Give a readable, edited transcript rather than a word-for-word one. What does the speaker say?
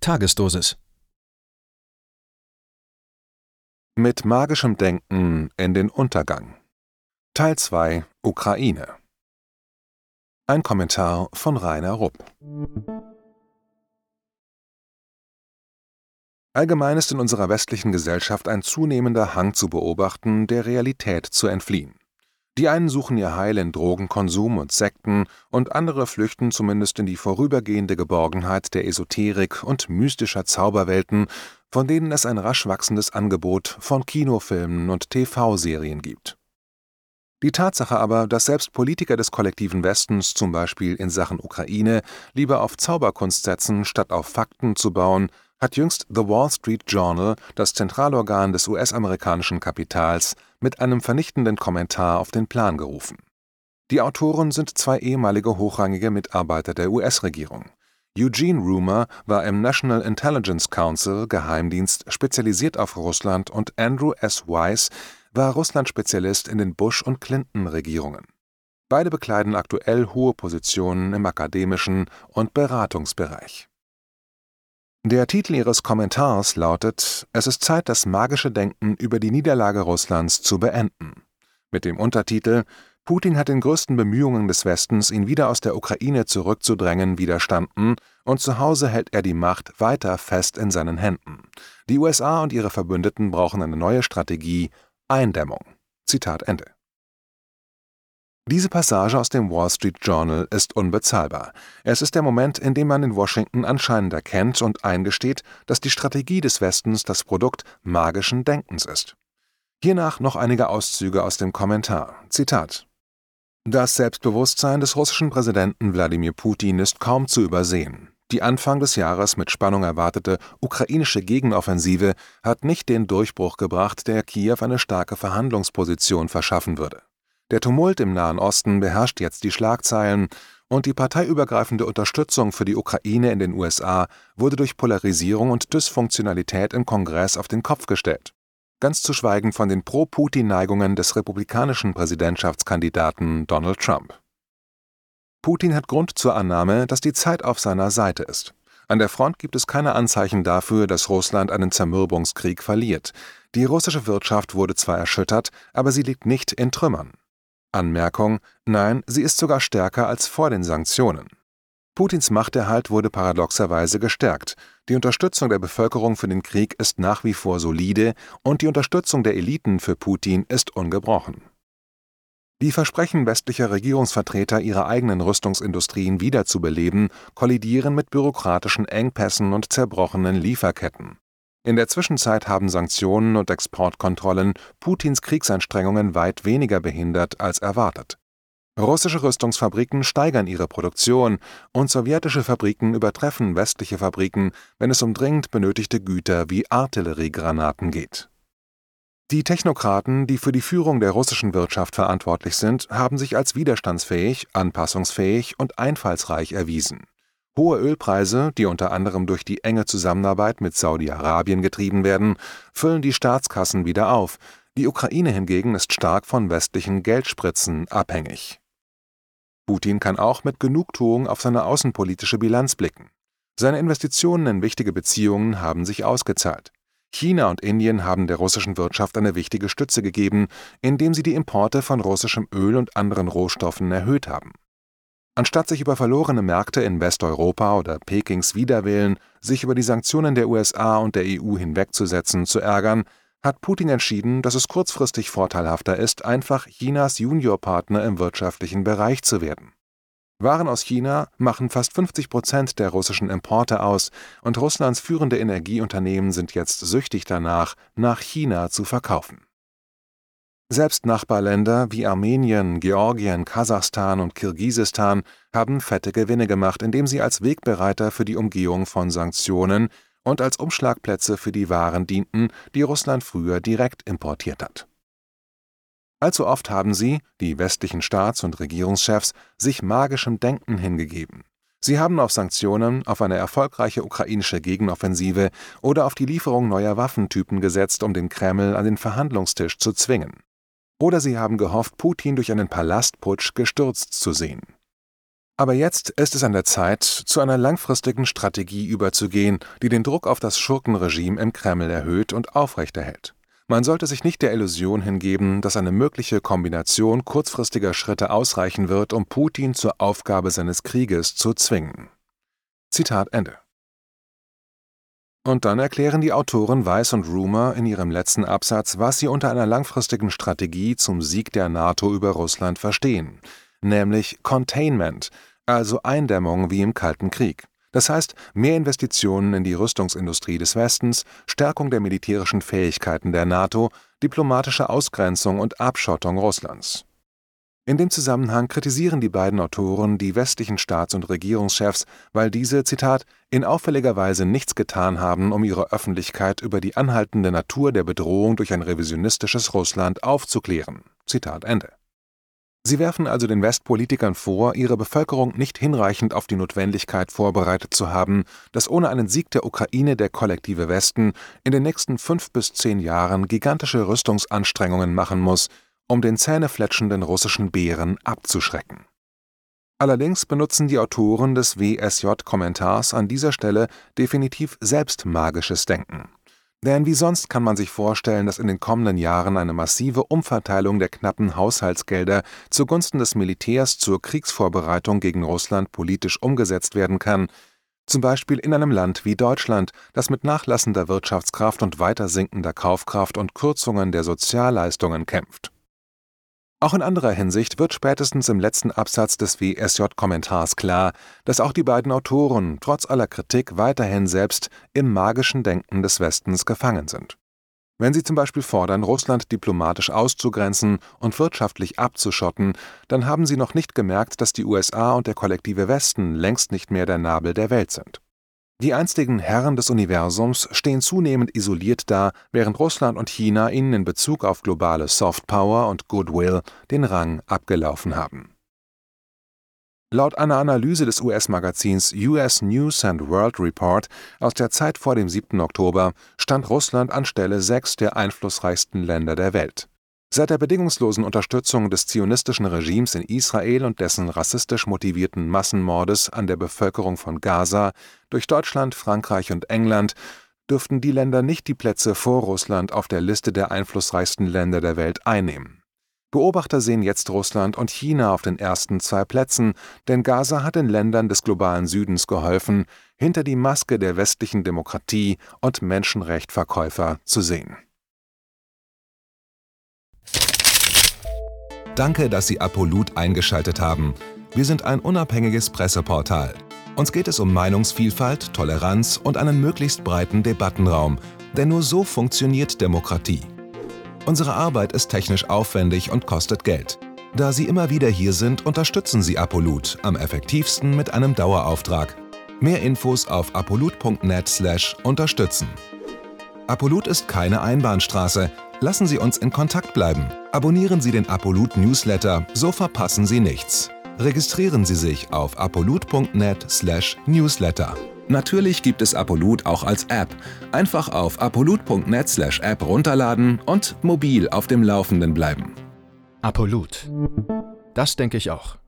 Tagesdosis. Mit magischem Denken in den Untergang. Teil 2 Ukraine. Ein Kommentar von Rainer Rupp. Allgemein ist in unserer westlichen Gesellschaft ein zunehmender Hang zu beobachten, der Realität zu entfliehen. Die einen suchen ihr Heil in Drogenkonsum und Sekten und andere flüchten zumindest in die vorübergehende Geborgenheit der Esoterik und mystischer Zauberwelten, von denen es ein rasch wachsendes Angebot von Kinofilmen und TV-Serien gibt. Die Tatsache aber, dass selbst Politiker des kollektiven Westens zum Beispiel in Sachen Ukraine lieber auf Zauberkunst setzen, statt auf Fakten zu bauen, hat jüngst The Wall Street Journal, das Zentralorgan des US-amerikanischen Kapitals, mit einem vernichtenden Kommentar auf den Plan gerufen. Die Autoren sind zwei ehemalige hochrangige Mitarbeiter der US-Regierung. Eugene Rumor war im National Intelligence Council Geheimdienst spezialisiert auf Russland und Andrew S. Weiss war Russland-Spezialist in den Bush- und Clinton-Regierungen. Beide bekleiden aktuell hohe Positionen im akademischen und Beratungsbereich. Der Titel ihres Kommentars lautet: Es ist Zeit, das magische Denken über die Niederlage Russlands zu beenden. Mit dem Untertitel Putin hat den größten Bemühungen des Westens, ihn wieder aus der Ukraine zurückzudrängen, widerstanden, und zu Hause hält er die Macht weiter fest in seinen Händen. Die USA und ihre Verbündeten brauchen eine neue Strategie: Eindämmung. Zitat Ende. Diese Passage aus dem Wall Street Journal ist unbezahlbar. Es ist der Moment, in dem man in Washington anscheinend erkennt und eingesteht, dass die Strategie des Westens das Produkt magischen Denkens ist. Hiernach noch einige Auszüge aus dem Kommentar. Zitat: Das Selbstbewusstsein des russischen Präsidenten Wladimir Putin ist kaum zu übersehen. Die Anfang des Jahres mit Spannung erwartete ukrainische Gegenoffensive hat nicht den Durchbruch gebracht, der Kiew eine starke Verhandlungsposition verschaffen würde. Der Tumult im Nahen Osten beherrscht jetzt die Schlagzeilen, und die parteiübergreifende Unterstützung für die Ukraine in den USA wurde durch Polarisierung und Dysfunktionalität im Kongress auf den Kopf gestellt. Ganz zu schweigen von den Pro-Putin-Neigungen des republikanischen Präsidentschaftskandidaten Donald Trump. Putin hat Grund zur Annahme, dass die Zeit auf seiner Seite ist. An der Front gibt es keine Anzeichen dafür, dass Russland einen Zermürbungskrieg verliert. Die russische Wirtschaft wurde zwar erschüttert, aber sie liegt nicht in Trümmern. Anmerkung: Nein, sie ist sogar stärker als vor den Sanktionen. Putins Machterhalt wurde paradoxerweise gestärkt. Die Unterstützung der Bevölkerung für den Krieg ist nach wie vor solide und die Unterstützung der Eliten für Putin ist ungebrochen. Die Versprechen westlicher Regierungsvertreter, ihre eigenen Rüstungsindustrien wiederzubeleben, kollidieren mit bürokratischen Engpässen und zerbrochenen Lieferketten. In der Zwischenzeit haben Sanktionen und Exportkontrollen Putins Kriegsanstrengungen weit weniger behindert als erwartet. Russische Rüstungsfabriken steigern ihre Produktion und sowjetische Fabriken übertreffen westliche Fabriken, wenn es um dringend benötigte Güter wie Artilleriegranaten geht. Die Technokraten, die für die Führung der russischen Wirtschaft verantwortlich sind, haben sich als widerstandsfähig, anpassungsfähig und einfallsreich erwiesen. Hohe Ölpreise, die unter anderem durch die enge Zusammenarbeit mit Saudi-Arabien getrieben werden, füllen die Staatskassen wieder auf. Die Ukraine hingegen ist stark von westlichen Geldspritzen abhängig. Putin kann auch mit Genugtuung auf seine außenpolitische Bilanz blicken. Seine Investitionen in wichtige Beziehungen haben sich ausgezahlt. China und Indien haben der russischen Wirtschaft eine wichtige Stütze gegeben, indem sie die Importe von russischem Öl und anderen Rohstoffen erhöht haben. Anstatt sich über verlorene Märkte in Westeuropa oder Pekings Widerwillen, sich über die Sanktionen der USA und der EU hinwegzusetzen, zu ärgern, hat Putin entschieden, dass es kurzfristig vorteilhafter ist, einfach Chinas Juniorpartner im wirtschaftlichen Bereich zu werden. Waren aus China machen fast 50% der russischen Importe aus, und Russlands führende Energieunternehmen sind jetzt süchtig danach, nach China zu verkaufen. Selbst Nachbarländer wie Armenien, Georgien, Kasachstan und Kirgisistan haben fette Gewinne gemacht, indem sie als Wegbereiter für die Umgehung von Sanktionen und als Umschlagplätze für die Waren dienten, die Russland früher direkt importiert hat. Allzu oft haben sie, die westlichen Staats- und Regierungschefs, sich magischem Denken hingegeben. Sie haben auf Sanktionen, auf eine erfolgreiche ukrainische Gegenoffensive oder auf die Lieferung neuer Waffentypen gesetzt, um den Kreml an den Verhandlungstisch zu zwingen. Oder sie haben gehofft, Putin durch einen Palastputsch gestürzt zu sehen. Aber jetzt ist es an der Zeit, zu einer langfristigen Strategie überzugehen, die den Druck auf das Schurkenregime im Kreml erhöht und aufrechterhält. Man sollte sich nicht der Illusion hingeben, dass eine mögliche Kombination kurzfristiger Schritte ausreichen wird, um Putin zur Aufgabe seines Krieges zu zwingen. Zitat Ende. Und dann erklären die Autoren Weiss und Rumer in ihrem letzten Absatz, was sie unter einer langfristigen Strategie zum Sieg der NATO über Russland verstehen, nämlich Containment, also Eindämmung wie im Kalten Krieg. Das heißt, mehr Investitionen in die Rüstungsindustrie des Westens, Stärkung der militärischen Fähigkeiten der NATO, diplomatische Ausgrenzung und Abschottung Russlands. In dem Zusammenhang kritisieren die beiden Autoren die westlichen Staats- und Regierungschefs, weil diese, Zitat, in auffälliger Weise nichts getan haben, um ihre Öffentlichkeit über die anhaltende Natur der Bedrohung durch ein revisionistisches Russland aufzuklären. Zitat Ende. Sie werfen also den Westpolitikern vor, ihre Bevölkerung nicht hinreichend auf die Notwendigkeit vorbereitet zu haben, dass ohne einen Sieg der Ukraine der kollektive Westen in den nächsten 5 bis 10 Jahren gigantische Rüstungsanstrengungen machen muss, um den zähnefletschenden russischen Bären abzuschrecken. Allerdings benutzen die Autoren des WSJ-Kommentars an dieser Stelle definitiv selbst magisches Denken. Denn wie sonst kann man sich vorstellen, dass in den kommenden Jahren eine massive Umverteilung der knappen Haushaltsgelder zugunsten des Militärs zur Kriegsvorbereitung gegen Russland politisch umgesetzt werden kann, zum Beispiel in einem Land wie Deutschland, das mit nachlassender Wirtschaftskraft und weiter sinkender Kaufkraft und Kürzungen der Sozialleistungen kämpft. Auch in anderer Hinsicht wird spätestens im letzten Absatz des WSJ-Kommentars klar, dass auch die beiden Autoren trotz aller Kritik weiterhin selbst im magischen Denken des Westens gefangen sind. Wenn sie zum Beispiel fordern, Russland diplomatisch auszugrenzen und wirtschaftlich abzuschotten, dann haben sie noch nicht gemerkt, dass die USA und der kollektive Westen längst nicht mehr der Nabel der Welt sind. Die einstigen Herren des Universums stehen zunehmend isoliert da, während Russland und China ihnen in Bezug auf globale Softpower und Goodwill den Rang abgelaufen haben. Laut einer Analyse des US-Magazins US News and World Report aus der Zeit vor dem 7. Oktober stand Russland an Stelle 6 der einflussreichsten Länder der Welt. Seit der bedingungslosen Unterstützung des zionistischen Regimes in Israel und dessen rassistisch motivierten Massenmordes an der Bevölkerung von Gaza durch Deutschland, Frankreich und England dürften die Länder nicht die Plätze vor Russland auf der Liste der einflussreichsten Länder der Welt einnehmen. Beobachter sehen jetzt Russland und China auf den ersten 2 Plätzen, denn Gaza hat den Ländern des globalen Südens geholfen, hinter die Maske der westlichen Demokratie und Menschenrechtverkäufer zu sehen. Danke, dass Sie Apolut eingeschaltet haben. Wir sind ein unabhängiges Presseportal. Uns geht es um Meinungsvielfalt, Toleranz und einen möglichst breiten Debattenraum, denn nur so funktioniert Demokratie. Unsere Arbeit ist technisch aufwendig und kostet Geld. Da Sie immer wieder hier sind, unterstützen Sie Apolut am effektivsten mit einem Dauerauftrag. Mehr Infos auf apolut.net/unterstützen. Apolut ist keine Einbahnstraße. Lassen Sie uns in Kontakt bleiben. Abonnieren Sie den Apolut Newsletter, so verpassen Sie nichts. Registrieren Sie sich auf apolut.net/newsletter. Natürlich gibt es Apolut auch als App. Einfach auf apolut.net/app runterladen und mobil auf dem Laufenden bleiben. Apolut. Das denke ich auch.